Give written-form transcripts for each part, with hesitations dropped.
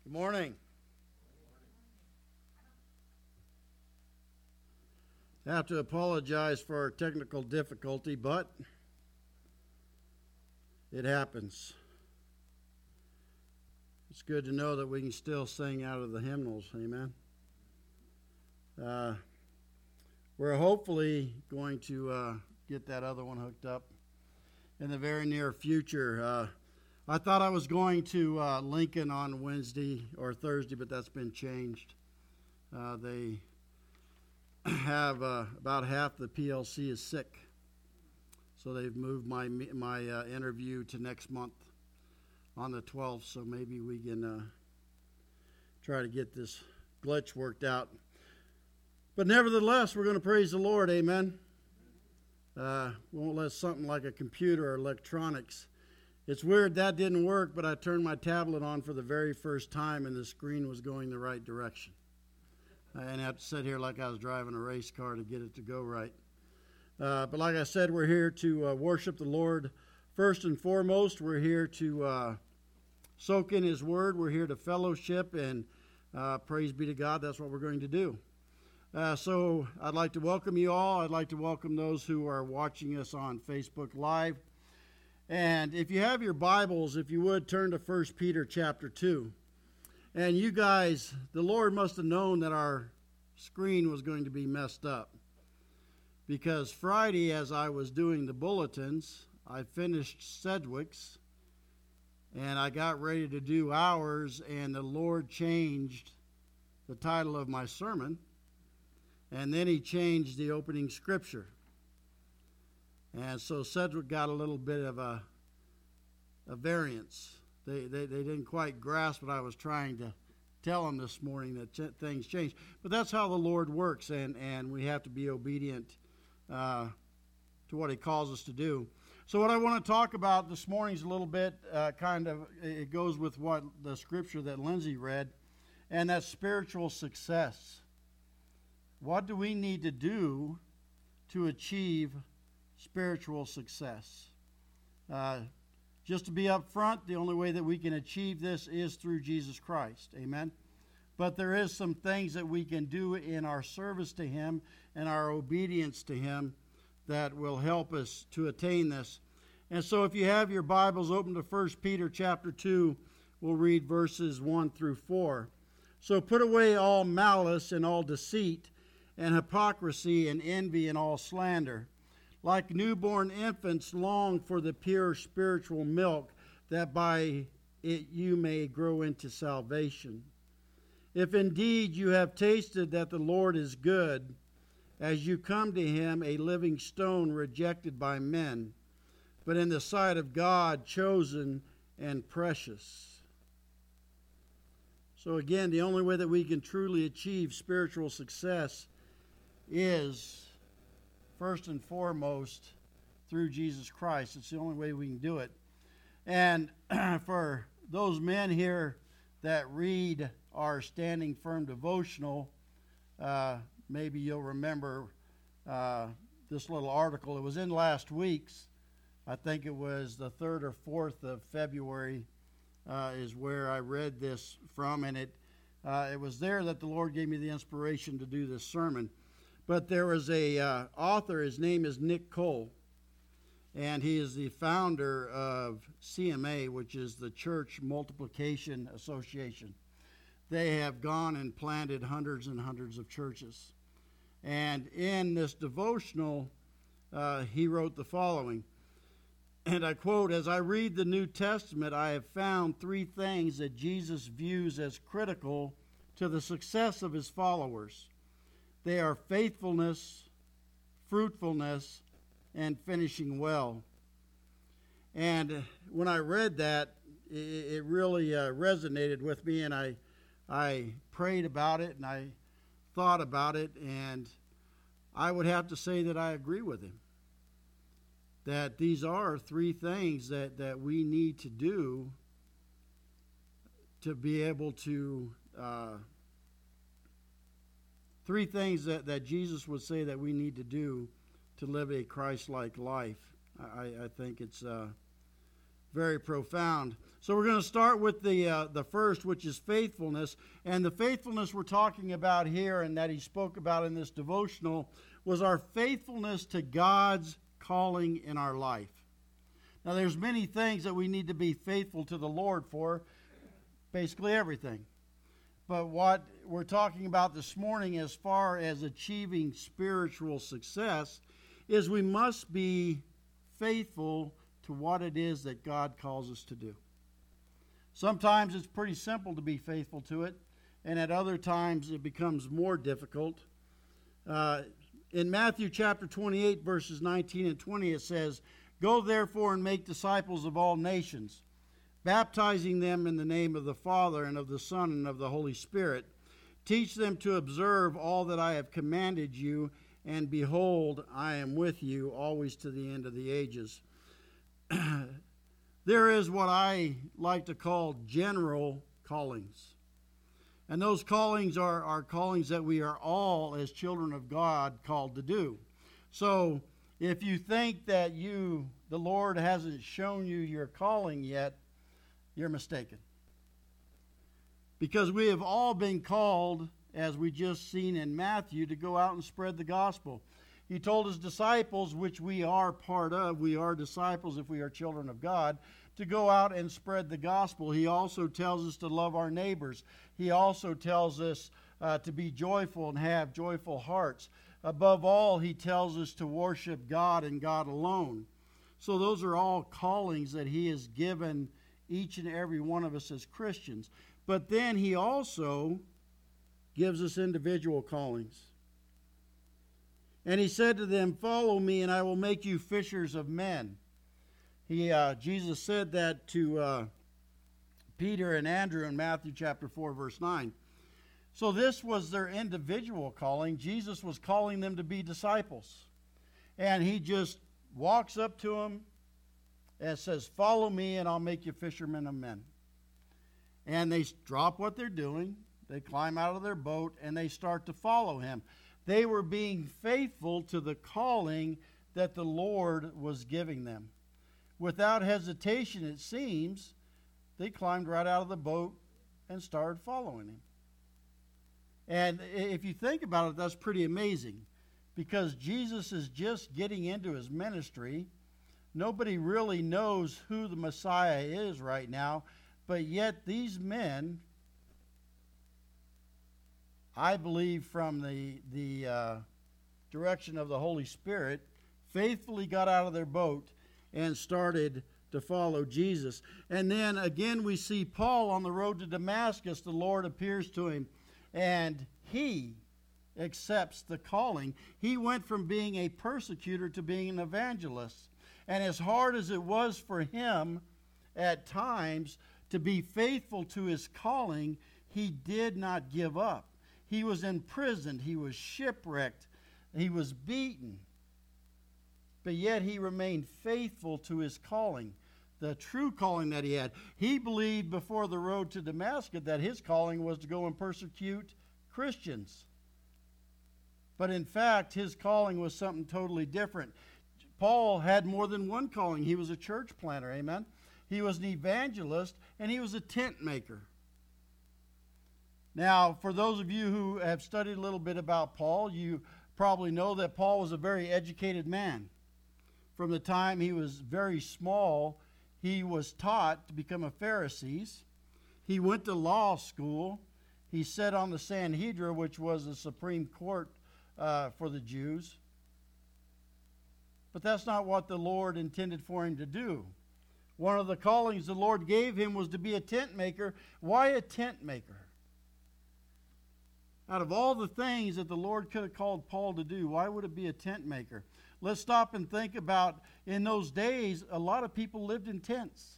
Good morning. I have to apologize for our technical difficulty, but it happens. It's good to know that we can still sing out of the hymnals. Amen. We're hopefully going to get that other one hooked up in the very near future. I thought I was going to Lincoln on Wednesday or Thursday, but that's been changed. They have about half the PLC is sick, so they've moved my interview to next month on the 12th, so maybe we can try to get this glitch worked out. But nevertheless, we're going to praise the Lord, amen. Won't let something like a computer or electronics. It's weird that didn't work, but I turned my tablet on for the very first time and the screen was going the right direction. I didn't have to sit here like I was driving a race car to get it to go right. But like I said, we're here to worship the Lord first and foremost. We're here to soak in His Word. We're here to fellowship, and praise be to God, that's what we're going to do. So I'd like to welcome you all. I'd like to welcome those who are watching us on Facebook Live. And if you have your Bibles, if you would, turn to 1 Peter chapter 2. And you guys, the Lord must have known that our screen was going to be messed up. Because Friday, as I was doing the bulletins, I finished Sedgwick's, and I got ready to do ours, and the Lord changed the title of my sermon, and then He changed the opening scripture. And so Sedgwick got a little bit of a variance. They didn't quite grasp what I was trying to tell them this morning, that things change. But that's how the Lord works, and we have to be obedient to what He calls us to do. So what I want to talk about this morning is a little bit it goes with what the scripture that Lindsay read, and that's spiritual success. What do we need to do to achieve spiritual success? Just to be up front, the only way that we can achieve this is through Jesus Christ. Amen? But there is some things that we can do in our service to Him and our obedience to Him that will help us to attain this. And so if you have your Bibles open to 1 Peter chapter 2, we'll read verses 1 through 4. So put away all malice and all deceit and hypocrisy and envy and all slander. Like newborn infants, long for the pure spiritual milk, that by it you may grow into salvation. If indeed you have tasted that the Lord is good, as you come to Him a living stone rejected by men, but in the sight of God chosen and precious. So again, the only way that we can truly achieve spiritual success is first and foremost through Jesus Christ. It's the only way we can do it. And for those men here that read our Standing Firm devotional, maybe you'll remember this little article. It was in last week's. I think it was the 3rd or 4th of February is where I read this from. And it was there that the Lord gave me the inspiration to do this sermon. But there was a author, his name is Nick Cole, and he is the founder of CMA, which is the Church Multiplication Association. They have gone and planted hundreds and hundreds of churches. And in this devotional, he wrote the following, and I quote, "As I read the New Testament, I have found three things that Jesus views as critical to the success of His followers. They are faithfulness, fruitfulness, and finishing well." And when I read that, it really resonated with me, and I prayed about it, and I thought about it, and I would have to say that I agree with him. That these are three things that we need to do to be able to three things that Jesus would say that we need to do to live a Christ-like life. I think it's very profound. So we're going to start with the first, which is faithfulness. And the faithfulness we're talking about here and that he spoke about in this devotional was our faithfulness to God's calling in our life. Now, there's many things that we need to be faithful to the Lord for, basically everything. But what we're talking about this morning as far as achieving spiritual success is we must be faithful to what it is that God calls us to do. Sometimes it's pretty simple to be faithful to it, and at other times it becomes more difficult. In Matthew chapter 28, verses 19 and 20, it says, "Go therefore and make disciples of all nations, baptizing them in the name of the Father and of the Son and of the Holy Spirit. Teach them to observe all that I have commanded you, and behold, I am with you always to the end of the ages." There is what I like to call general callings. And those callings are callings that we are all, as children of God, called to do. So if you think that the Lord hasn't shown you your calling yet, you're mistaken. Because we have all been called, as we just seen in Matthew, to go out and spread the gospel. He told his disciples, which we are part of, we are disciples if we are children of God, to go out and spread the gospel. He also tells us to love our neighbors. He also tells us to be joyful and have joyful hearts. Above all, he tells us to worship God and God alone. So those are all callings that he has given each and every one of us as Christians. But then he also gives us individual callings. And he said to them, "Follow me, and I will make you fishers of men." Jesus said that to Peter and Andrew in Matthew chapter 4, verse 9. So this was their individual calling. Jesus was calling them to be disciples. And he just walks up to them and says, "Follow me, and I'll make you fishermen of men." And they drop what they're doing. They climb out of their boat, and they start to follow him. They were being faithful to the calling that the Lord was giving them. Without hesitation, it seems, they climbed right out of the boat and started following him. And if you think about it, that's pretty amazing, because Jesus is just getting into his ministry. Nobody really knows who the Messiah is right now, but yet these men, I believe from the direction of the Holy Spirit, faithfully got out of their boat and started to follow Jesus. And then again we see Paul on the road to Damascus. The Lord appears to him, and he accepts the calling. He went from being a persecutor to being an evangelist. And as hard as it was for him at times to be faithful to his calling, he did not give up. He was imprisoned. He was shipwrecked. He was beaten. But yet he remained faithful to his calling, the true calling that he had. He believed before the road to Damascus that his calling was to go and persecute Christians. But in fact, his calling was something totally different. Paul had more than one calling. He was a church planter, amen? He was an evangelist, and he was a tent maker. Now, for those of you who have studied a little bit about Paul, you probably know that Paul was a very educated man. From the time he was very small, he was taught to become a Pharisee. He went to law school. He sat on the Sanhedrin, which was the Supreme Court for the Jews. But that's not what the Lord intended for him to do. One of the callings the Lord gave him was to be a tent maker. Why a tent maker? Out of all the things that the Lord could have called Paul to do, why would it be a tent maker? Let's stop and think about, in those days, a lot of people lived in tents.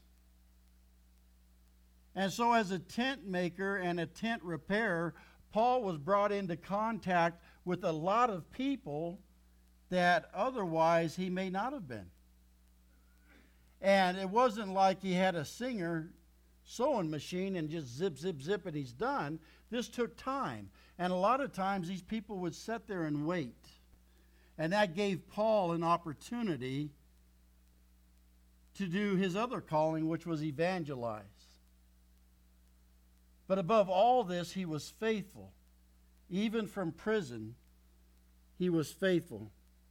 And so as a tent maker and a tent repairer, Paul was brought into contact with a lot of people that otherwise he may not have been. And it wasn't like he had a Singer sewing machine and just zip, zip, zip, and he's done. This took time. And a lot of times these people would sit there and wait. And that gave Paul an opportunity to do his other calling, which was evangelize. But above all this, he was faithful. Even from prison, he was faithful.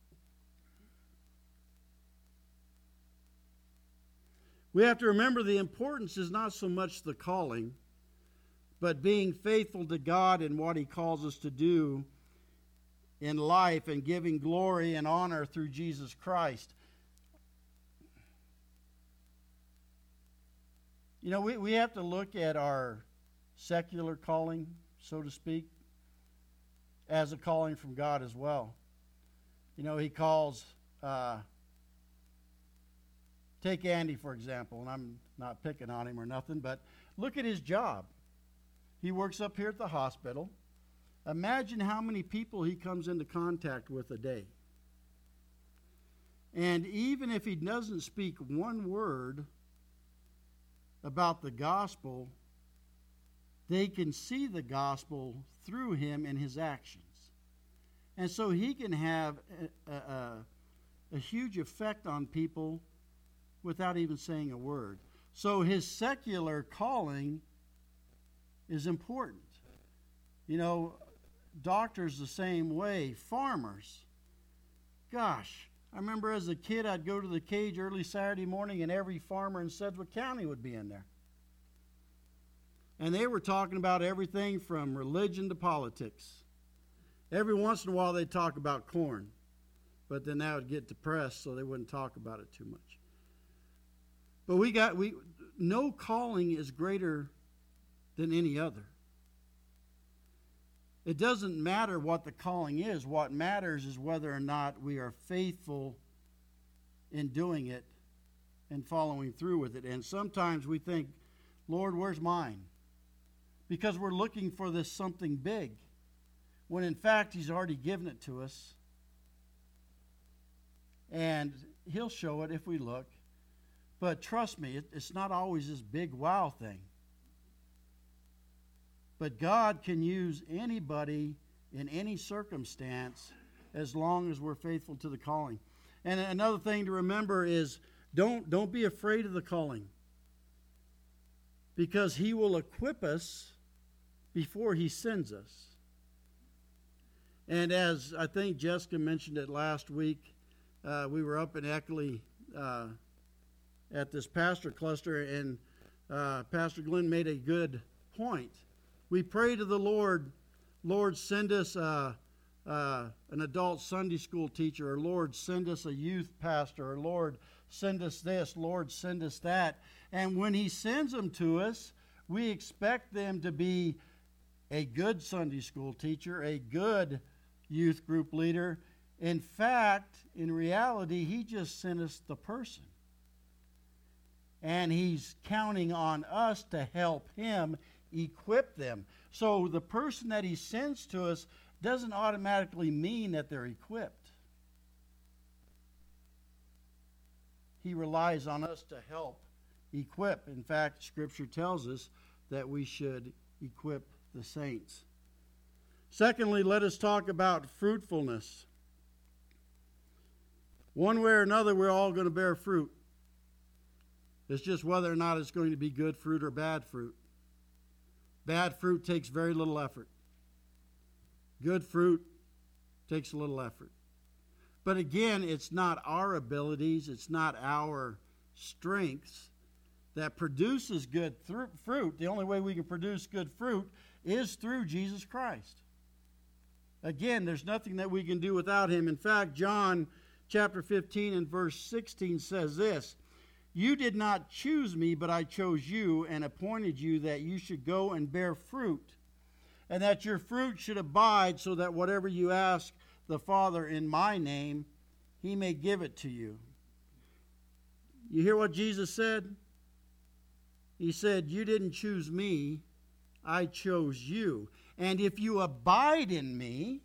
We have to remember the importance is not so much the calling, but being faithful to God and what he calls us to do in life and giving glory and honor through Jesus Christ. You know, we have to look at our secular calling, so to speak, as a calling from God as well. You know, he calls, take Andy, for example, and I'm not picking on him or nothing, but look at his job. He works up here at the hospital. Imagine how many people he comes into contact with a day. And even if he doesn't speak one word about the gospel, they can see the gospel through him and his actions. And so he can have a huge effect on people without even saying a word. So his secular calling is important. You know, doctors the same way, farmers. Gosh, I remember as a kid I'd go to the cage early Saturday morning and every farmer in Sedgwick County would be in there. And they were talking about everything from religion to politics. Every once in a while they'd talk about corn, but then that would get depressed, so they wouldn't talk about it too much. But no calling is greater than any other. It doesn't matter what the calling is. What matters is whether or not we are faithful in doing it and following through with it. And sometimes we think, Lord, where's mine? Because we're looking for this something big, when in fact he's already given it to us. And he'll show it if we look. But trust me, it's not always this big wow thing. But God can use anybody in any circumstance as long as we're faithful to the calling. And another thing to remember is don't be afraid of the calling, because he will equip us before he sends us. And as I think Jessica mentioned it last week, we were up in Eckley at this pastor cluster, and Pastor Glenn made a good point. We pray to the Lord, Lord, send us an adult Sunday school teacher, or Lord, send us a youth pastor, or Lord, send us this, Lord, send us that. And when he sends them to us, we expect them to be a good Sunday school teacher, a good youth group leader. In fact, in reality, he just sent us the person. And he's counting on us to help him equip them. So the person that he sends to us doesn't automatically mean that they're equipped. He relies on us to help equip. In fact, Scripture tells us that we should equip the saints. Secondly, let us talk about fruitfulness. One way or another, we're all going to bear fruit. It's just whether or not it's going to be good fruit or bad fruit. Bad fruit takes very little effort. Good fruit takes a little effort. But again, it's not our abilities, it's not our strengths that produces good fruit. The only way we can produce good fruit is through Jesus Christ. Again, there's nothing that we can do without him. In fact, John chapter 15 and verse 16 says this: "You did not choose me, but I chose you and appointed you that you should go and bear fruit, and that your fruit should abide, so that whatever you ask the Father in my name, he may give it to you." You hear what Jesus said? He said, "You didn't choose me, I chose you. And if you abide in me,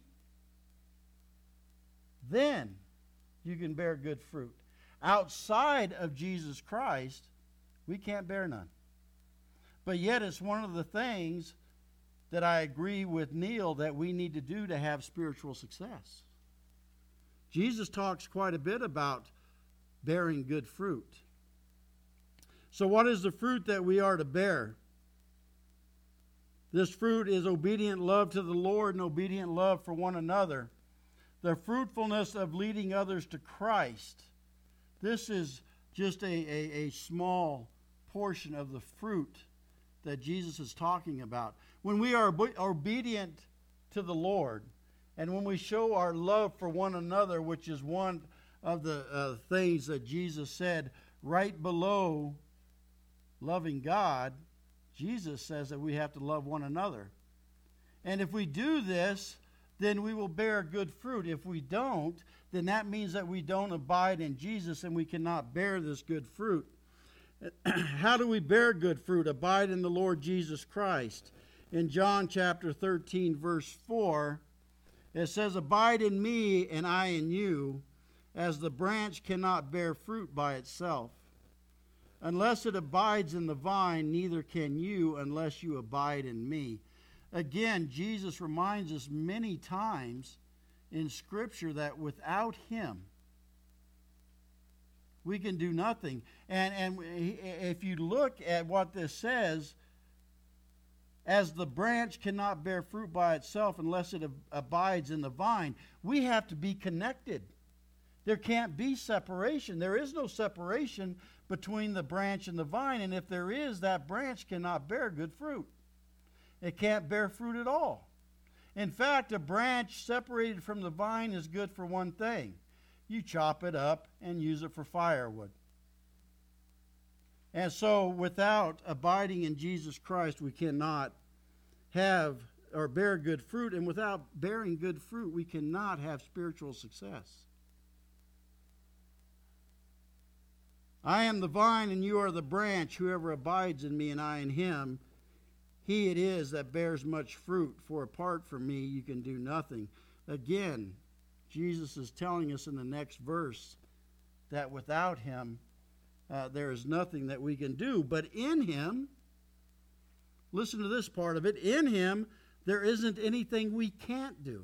then you can bear good fruit." Outside of Jesus Christ, we can't bear none. But yet it's one of the things that I agree with Neil that we need to do to have spiritual success. Jesus talks quite a bit about bearing good fruit. So what is the fruit that we are to bear? This fruit is obedient love to the Lord and obedient love for one another. The fruitfulness of leading others to Christ. This is just a small portion of the fruit that Jesus is talking about. When we are obedient to the Lord, and when we show our love for one another, which is one of the things that Jesus said right below loving God, Jesus says that we have to love one another. And if we do this, then we will bear good fruit. If we don't, then that means that we don't abide in Jesus and we cannot bear this good fruit. How do we bear good fruit? Abide in the Lord Jesus Christ. In John chapter 13, verse 4, it says, "Abide in me and I in you, as the branch cannot bear fruit by itself. Unless it abides in the vine, neither can you unless you abide in me." Again, Jesus reminds us many times in Scripture that without Him, we can do nothing. And if you look at what this says, as the branch cannot bear fruit by itself unless it abides in the vine, we have to be connected. There can't be separation. There is no separation between the branch and the vine, and if there is, that branch cannot bear good fruit. It can't bear fruit at all. In fact, a branch separated from the vine is good for one thing. You chop it up and use it for firewood. And so, without abiding in Jesus Christ, we cannot have or bear good fruit, and without bearing good fruit, we cannot have spiritual success. "I am the vine and you are the branch. Whoever abides in me and I in him, he it is that bears much fruit. For apart from me you can do nothing." Again, Jesus is telling us in the next verse that without Him, there is nothing that we can do. But in Him, listen to this part of it, in Him there isn't anything we can't do.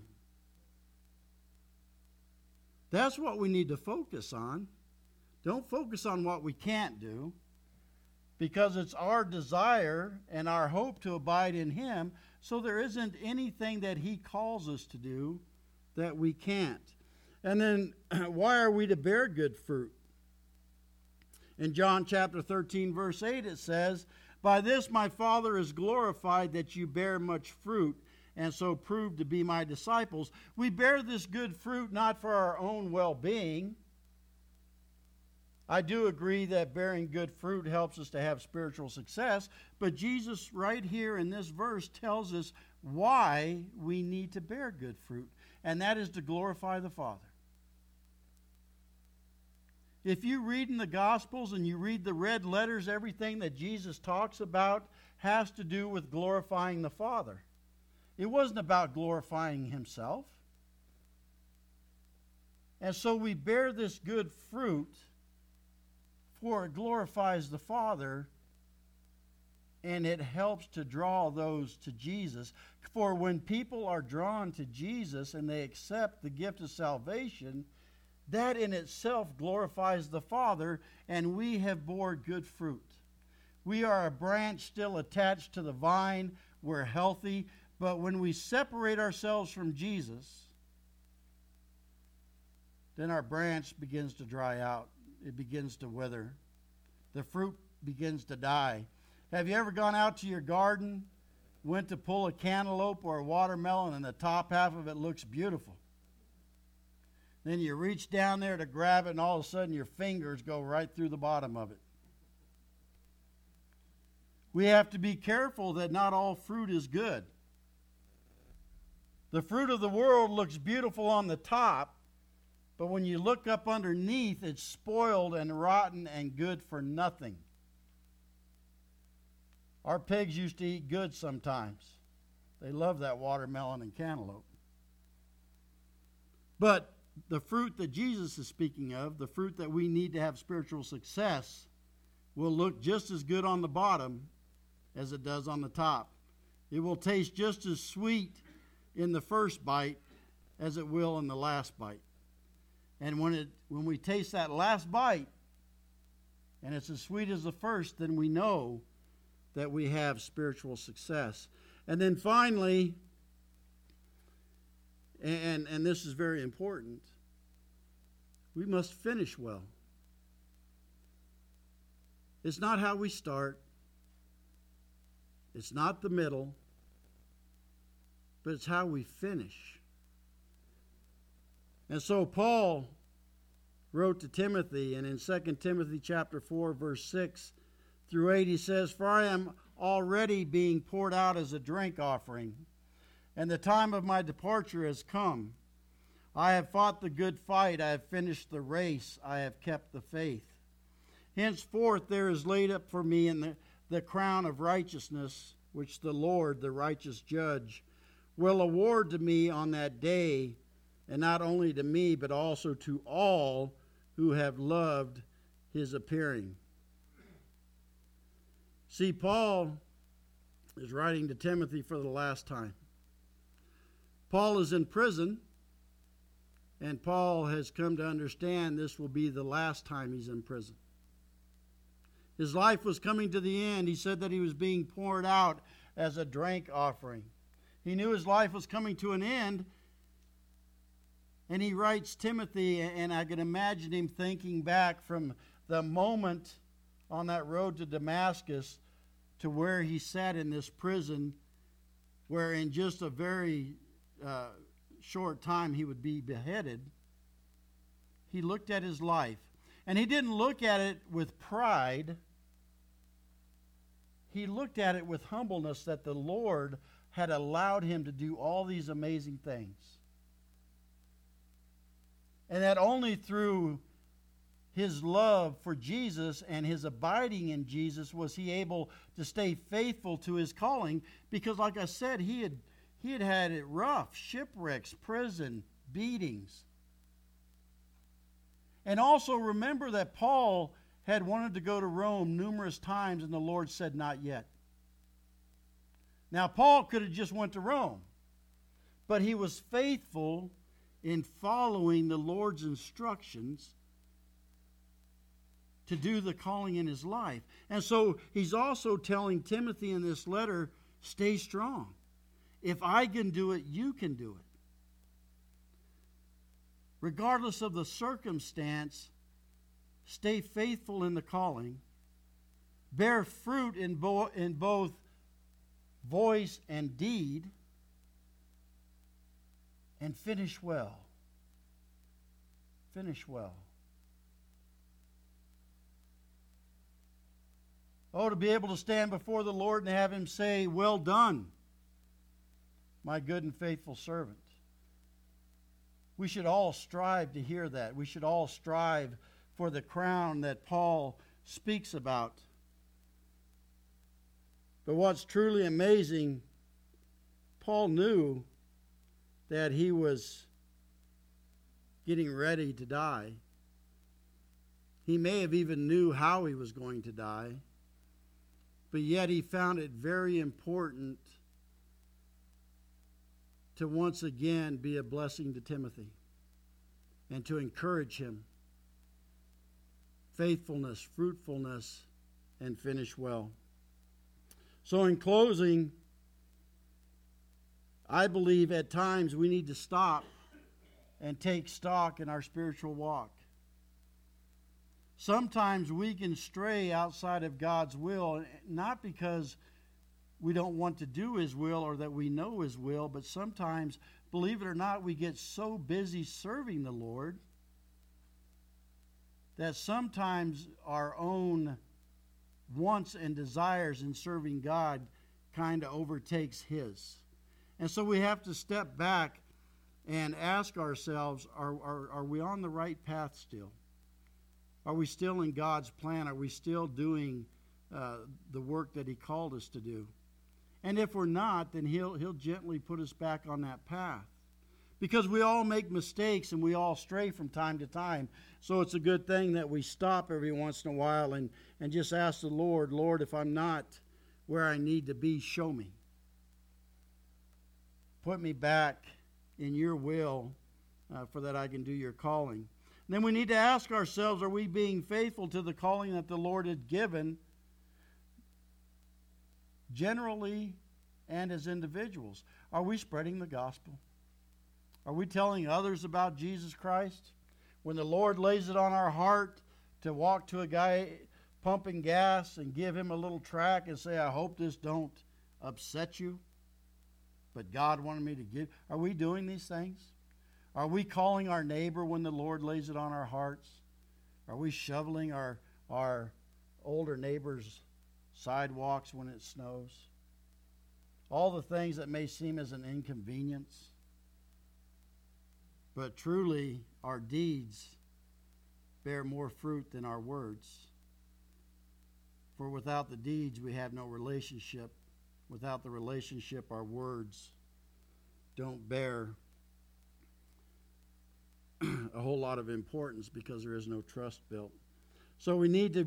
That's what we need to focus on. Don't focus on what we can't do, because it's our desire and our hope to abide in Him, so there isn't anything that He calls us to do that we can't. And then, why are we to bear good fruit? In John chapter 13, verse 8, it says, "By this my Father is glorified, that you bear much fruit, and so prove to be my disciples." We bear this good fruit not for our own well-being. I do agree that bearing good fruit helps us to have spiritual success, but Jesus right here in this verse tells us why we need to bear good fruit, and that is to glorify the Father. If you read in the Gospels and you read the red letters, everything that Jesus talks about has to do with glorifying the Father. It wasn't about glorifying Himself. And so we bear this good fruit, for it glorifies the Father, and it helps to draw those to Jesus. For when people are drawn to Jesus and they accept the gift of salvation, that in itself glorifies the Father, and we have bore good fruit. We are a branch still attached to the vine. We're healthy. But when we separate ourselves from Jesus, then our branch begins to dry out. It begins to wither. The fruit begins to die. Have you ever gone out to your garden, went to pull a cantaloupe or a watermelon, and the top half of it looks beautiful? Then you reach down there to grab it, and all of a sudden your fingers go right through the bottom of it. We have to be careful that not all fruit is good. The fruit of the world looks beautiful on the top, but when you look up underneath, it's spoiled and rotten and good for nothing. Our pigs used to eat good sometimes. They love that watermelon and cantaloupe. But the fruit that Jesus is speaking of, the fruit that we need to have spiritual success, will look just as good on the bottom as it does on the top. It will taste just as sweet in the first bite as it will in the last bite. And when we taste that last bite, and it's as sweet as the first, then we know that we have spiritual success. And then finally, and this is very important, we must finish well. It's not how we start. It's not the middle. But it's how we finish. And so Paul wrote to Timothy, and in 2 Timothy chapter 4, verse 6 through 8, he says, "For I am already being poured out as a drink offering, and the time of my departure has come. I have fought the good fight, I have finished the race, I have kept the faith. Henceforth there is laid up for me in the crown of righteousness, which the Lord, the righteous judge, will award to me on that day, and not only to me, but also to all who have loved his appearing." See, Paul is writing to Timothy for the last time. Paul is in prison, and Paul has come to understand this will be the last time he's in prison. His life was coming to the end. He said that he was being poured out as a drink offering. He knew his life was coming to an end, and he writes Timothy, and I can imagine him thinking back from the moment on that road to Damascus to where he sat in this prison, where in just a very short time he would be beheaded. He looked at his life, and he didn't look at it with pride. He looked at it with humbleness, that the Lord had allowed him to do all these amazing things. And that only through his love for Jesus and his abiding in Jesus was he able to stay faithful to his calling. Because like I said, he had it rough: shipwrecks, prison, beatings. And also remember that Paul had wanted to go to Rome numerous times, and the Lord said, "Not yet." Now, Paul could have just went to Rome, but he was faithful in following the Lord's instructions to do the calling in his life. And so he's also telling Timothy in this letter, stay strong. If I can do it, you can do it. Regardless of the circumstance, stay faithful in the calling. Bear fruit in both voice and deed. And finish well. Finish well. Oh, to be able to stand before the Lord and have him say, "Well done, my good and faithful servant." We should all strive to hear that. We should all strive for the crown that Paul speaks about. But what's truly amazing, Paul knew that he was getting ready to die. He may have even knew how he was going to die, but yet he found it very important to once again be a blessing to Timothy and to encourage him. Faithfulness, fruitfulness, and finish well. So in closing, I believe at times we need to stop and take stock in our spiritual walk. Sometimes we can stray outside of God's will, not because we don't want to do his will or that we know his will, but sometimes, believe it or not, we get so busy serving the Lord that sometimes our own wants and desires in serving God kind of overtakes his. And so we have to step back and ask ourselves, are we on the right path still? Are we still in God's plan? Are we still doing the work that he called us to do? And if we're not, then he'll gently put us back on that path. Because we all make mistakes and we all stray from time to time. So it's a good thing that we stop every once in a while and just ask the Lord, "Lord, if I'm not where I need to be, show me. Put me back in your will for that I can do your calling." Then we need to ask ourselves, are we being faithful to the calling that the Lord had given, generally and as individuals? Are we spreading the gospel? Are we telling others about Jesus Christ? When the Lord lays it on our heart to walk to a guy pumping gas and give him a little tract and say, I hope this don't upset you, but God wanted me to give. Are we doing these things? Are we calling our neighbor when the Lord lays it on our hearts? Are we shoveling our older neighbor's sidewalks when it snows? All the things that may seem as an inconvenience. But truly, our deeds bear more fruit than our words. For without the deeds, we have no relationship. Without the relationship, our words don't bear a whole lot of importance because there is no trust built. So we need to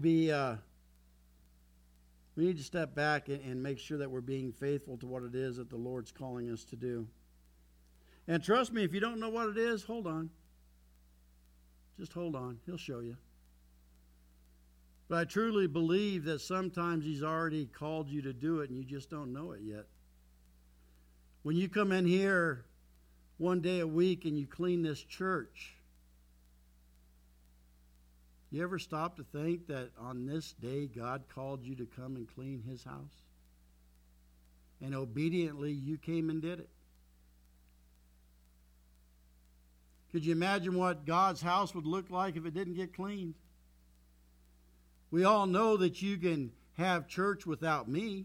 step back and make sure that we're being faithful to what it is that the Lord's calling us to do. And trust me, if you don't know what it is, hold on. Just hold on. He'll show you. But I truly believe that sometimes He's already called you to do it and you just don't know it yet. When you come in here one day a week and you clean this church, you ever stop to think that on this day God called you to come and clean His house? And obediently you came and did it. Could you imagine what God's house would look like if it didn't get cleaned? We all know that you can have church without me.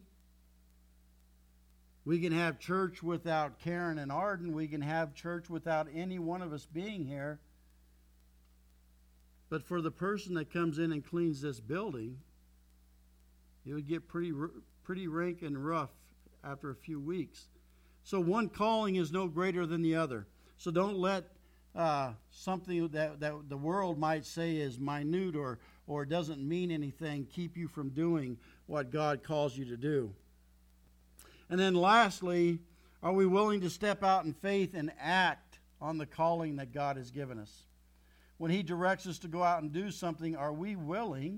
We can have church without Karen and Arden. We can have church without any one of us being here. But for the person that comes in and cleans this building, it would get pretty rank and rough after a few weeks. So one calling is no greater than the other. So don't let something that the world might say is minute or doesn't mean anything keep you from doing what God calls you to do. And then lastly, are we willing to step out in faith and act on the calling that God has given us? When He directs us to go out and do something, are we willing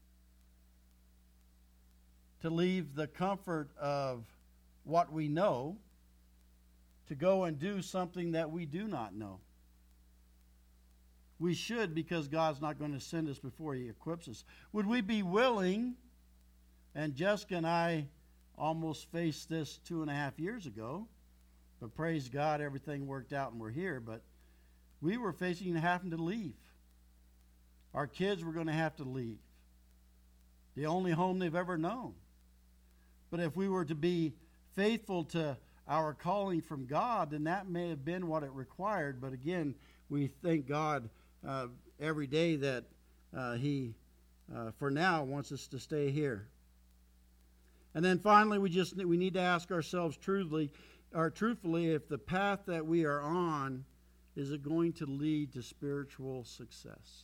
to leave the comfort of what we know to go and do something that we do not know? We should, because God's not going to send us before He equips us. Would we be willing, and Jessica and I almost faced this 2.5 years ago, but praise God, everything worked out and we're here, but we were facing having to leave. Our kids were going to have to leave. The only home they've ever known. But if we were to be faithful to our calling from God, then that may have been what it required. But again, we thank God every day that He, for now, wants us to stay here. And then finally, we need to ask ourselves truthfully if the path that we are on, is it going to lead to spiritual success?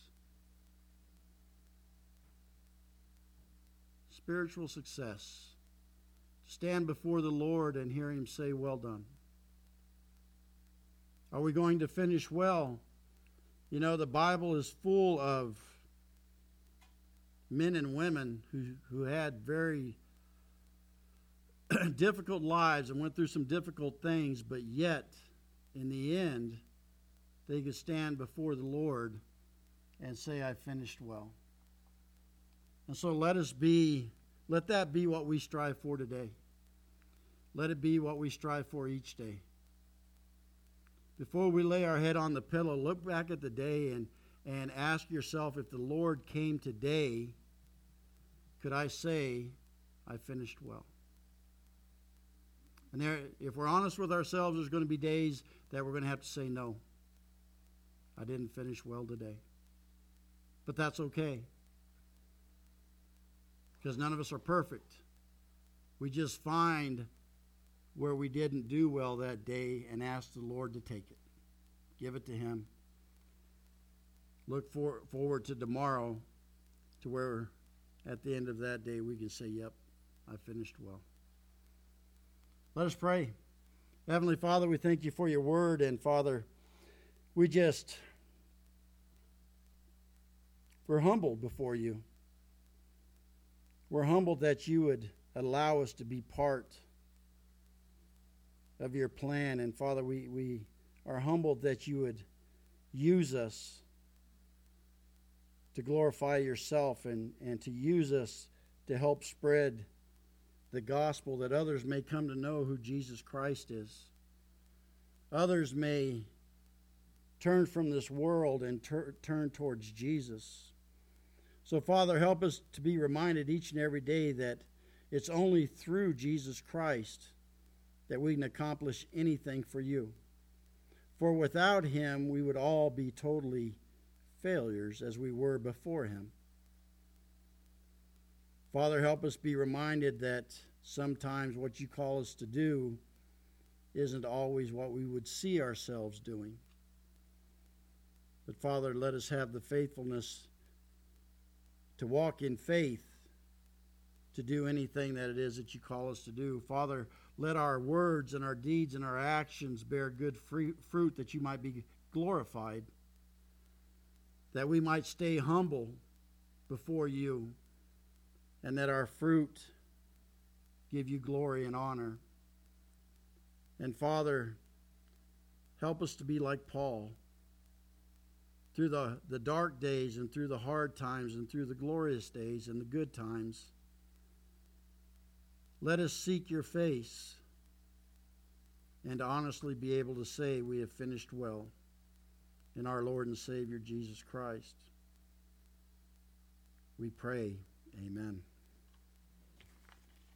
Spiritual success. Stand before the Lord and hear Him say, well done. Are we going to finish well? You know, the Bible is full of men and women who had very difficult lives and went through some difficult things, but yet, in the end, they could stand before the Lord and say, I finished well. And so let that be what we strive for today. Let it be what we strive for each day. Before we lay our head on the pillow, look back at the day and ask yourself, if the Lord came today, could I say, I finished well? And if we're honest with ourselves, there's going to be days that we're going to have to say, no, I didn't finish well today. But that's okay. Because none of us are perfect. We just find where we didn't do well that day and ask the Lord to take it. Give it to Him. Look forward to tomorrow, to where at the end of that day we can say, yep, I finished well. Let us pray. Heavenly Father, we thank You for Your word. And Father, we just We're humbled before you. We're humbled that you would allow us to be part of your plan. And Father, we are humbled that you would use us to glorify yourself and to use us to help spread the gospel, that others may come to know who Jesus Christ is. Others may turn from this world and turn towards Jesus. So, Father, help us to be reminded each and every day that it's only through Jesus Christ that we can accomplish anything for you. For without him, we would all be totally failures as we were before him. Father, help us be reminded that sometimes what you call us to do isn't always what we would see ourselves doing. But Father, let us have the faithfulness to walk in faith, to do anything that it is that you call us to do. Father, let our words and our deeds and our actions bear good fruit, that you might be glorified, that we might stay humble before you, and that our fruit give you glory and honor. And Father, help us to be like Paul. Through the dark days and through the hard times and through the glorious days and the good times, let us seek your face and honestly be able to say we have finished well in our Lord and Savior Jesus Christ. We pray, amen.